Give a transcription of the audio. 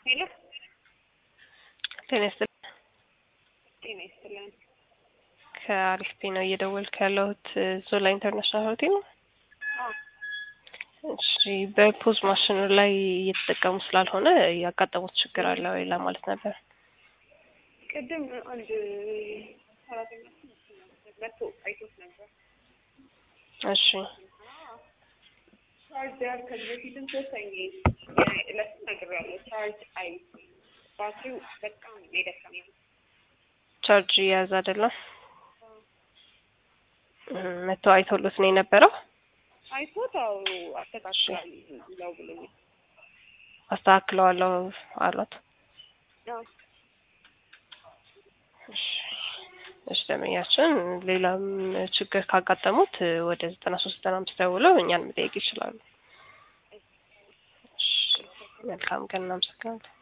ሄሎ ጤና ይስጥልኝ። ጤና ይስጥልኝ። ከአሪፍ ፔ ነው እየደወልኩ ያለሁት። ዞላ ኢንተርናሽናል ሆቴል ነው? አዎ እሺ፣ በፖዝ ማሽኑ ላይ እየተጠቀሙ ስላልሆነ ያጋጠሙት ችግር አለ ወይ ለማለት ነበር። ቅድም አንድ ሰራተኛ መጥቶ አይቶት ነበር። እሺ ቻርጀር ከዚህ በፊትም ሶስተኛ ለሱ ነግሬያለሁ። ቻርጅ አይ ባትሪው በጣም የደከመኝ ቻርጅ ያዝ አይደለም። መጥቶ አይቶሉት ነው የነበረው። አይቶታው አስተካክላለሁ ብሎኛል። አስተካክለዋለሁ አሏት። አዎ እሺ ደመኛችን ሌላም ችግር ካጋጠሙት ወደ 9395 ደውለው እኛን መጠየቅ ይችላሉ። እሺ መልካም ቀን እናመሰግናለን።